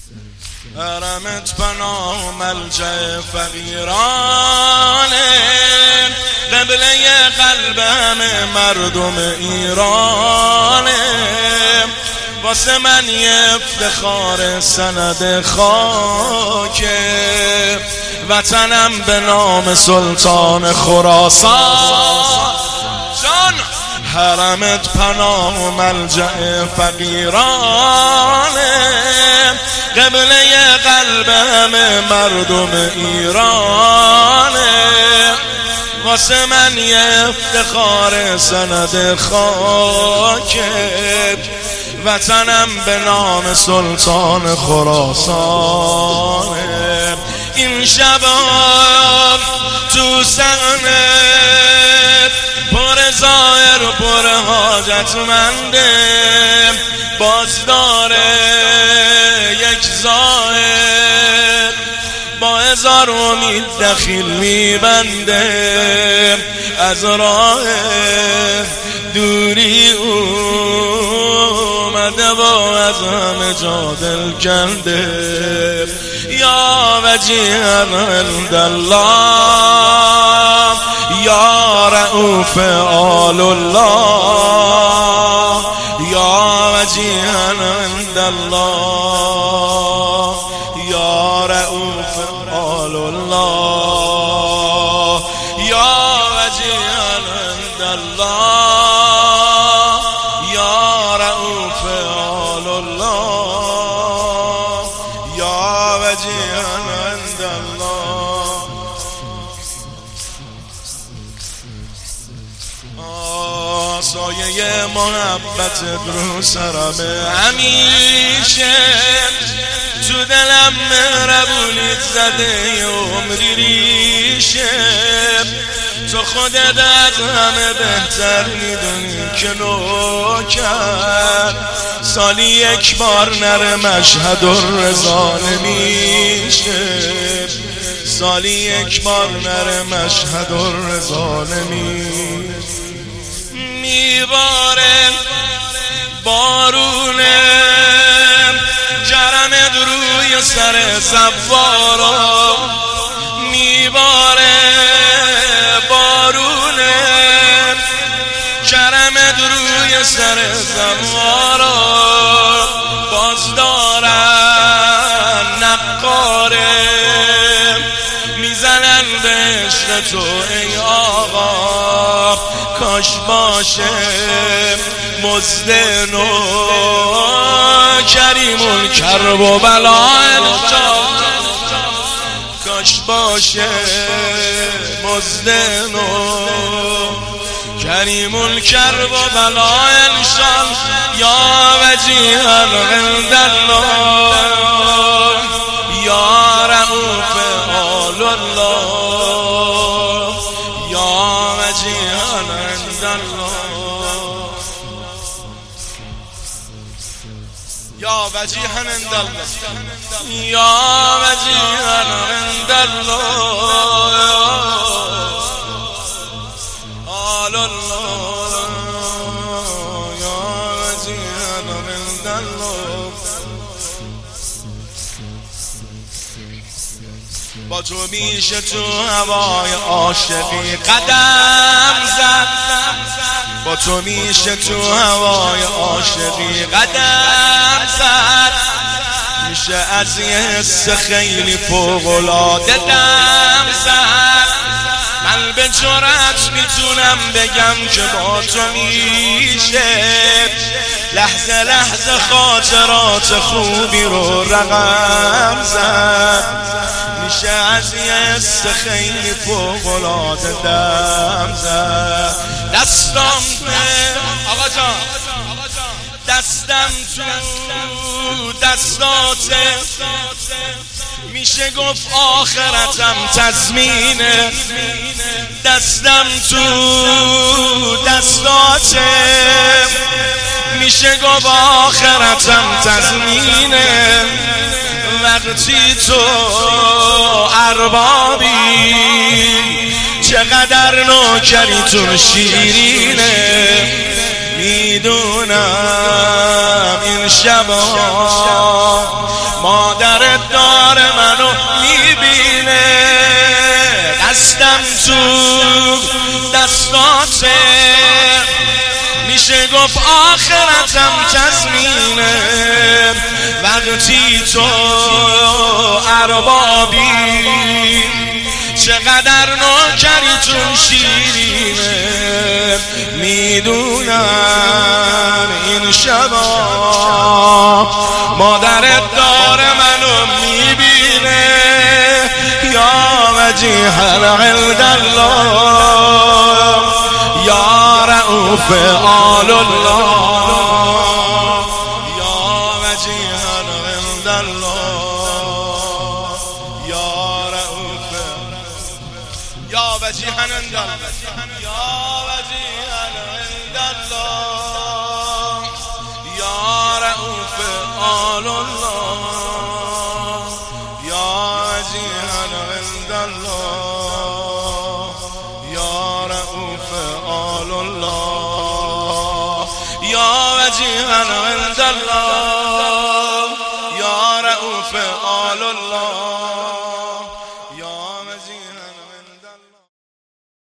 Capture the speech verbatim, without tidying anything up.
حرمت پناه و ملجأ فقیرانه، قبله قلب همه مردم ایرانه. واسه من یه افتخار سند خاکه، وطنم به نام سلطان خراسان. جان حرمت پناه و ملجأ فقیرانه، قبله قلب همه مردم ایرانه. واسه من یه افتخار سند خاکه، وطنم به نام سلطان خراسانه. این شبان تو سحنت پر زائر پر حاجتمنده، باز داره یک زائر با هزار امید دخیل میبنده. از راه دوری اومده با از همه جا دل کنده. یا وجیها عند الله، یا رؤوف آل الله، یا وجیها عند الله، یا رؤوف آل الله، یا وجیها عند الله، یا رؤوف آل الله، یا وجیها عند الله. سایه محبت رو سرم همیشه، تو دلم مهربونیت زده عمری ریشه. تو خودت از همه بهتر میدونی که نوکر سالی یک بار نره مشهد الرضا نمیشه. سالی یک بار نره مشهد الرضا نمیشه. میباره بارونه کرمت روی سر سوارا، میباره بارونه کرمت روی سر سوارا. باز دارن نقاره میزنن به عشق تو ای آقا، کاش باشه مزد نو کریم الکرب و بلای کاش باشه مزد نو کریم الکرب و بلای انشان. یا وجیها عند الله، یا رؤوف آل الله، یا وجیها عند الله، یا وجیها عند الله، یا وجیها عند الله، آل الله، یا وجیها عند الله. با تو میشه تو هوای عاشقی قدم زد، با تو میشه تو هوای عاشقی قدم زد. میشه از یه حس خیلی فوق‌العاده دم زد. من به جرأت میتونم بگم که با تو میشه لحظه لحظه خاطرات خوبی رو رقم زد. میشه از یه حس خیلی فوق‌العاده دم زد. دستم آقا جان دستم تو دستاته، میشه گفت آخرتم تضمینه. دستم تو دستاته، میشه گفت آخرتم تضمینه. وقتی تو اربابی چقدر نوکریتون شیرینه. میدونم این شبا مادر گفت آخرتم تضمینه وقتی تو اربابی چقدر نوکریتون شیرینه میدونم این شبا مادرت داره منو میبینه یا وجیها عند الله یا رؤوف آل الله یا وجیها عند الله یا رؤوف یا وجیها عند الله یا وجیها عند الله یا رؤوف آل الله یا وجیها عند الله یا رؤوف آل الله یا وجیها عند الله یا رؤوف آل الله